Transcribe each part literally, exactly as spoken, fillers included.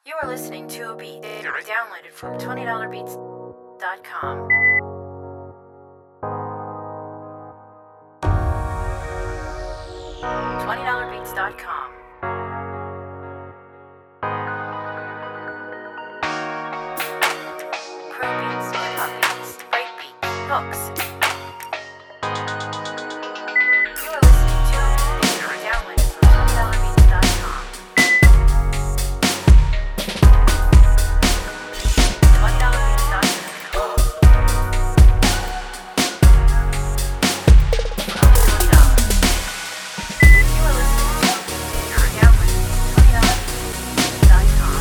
You are listening to a beat downloaded from twenty dollar beats dot com. twenty dollar beats dot com. Pro beats, hip-hop beats, break beats, hooks. You are listening to a beat downloaded from twenty dollar beats dot com. twenty dollar beats dot com. twenty dollars. You are listening to a beat downloaded from twenty dollar beats dot com.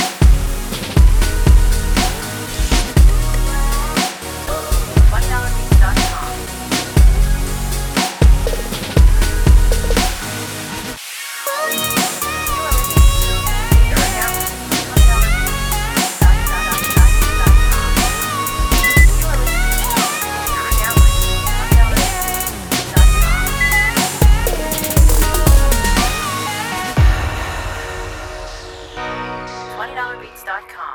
twenty dollar beats dot com. twenty dollar beats dot com.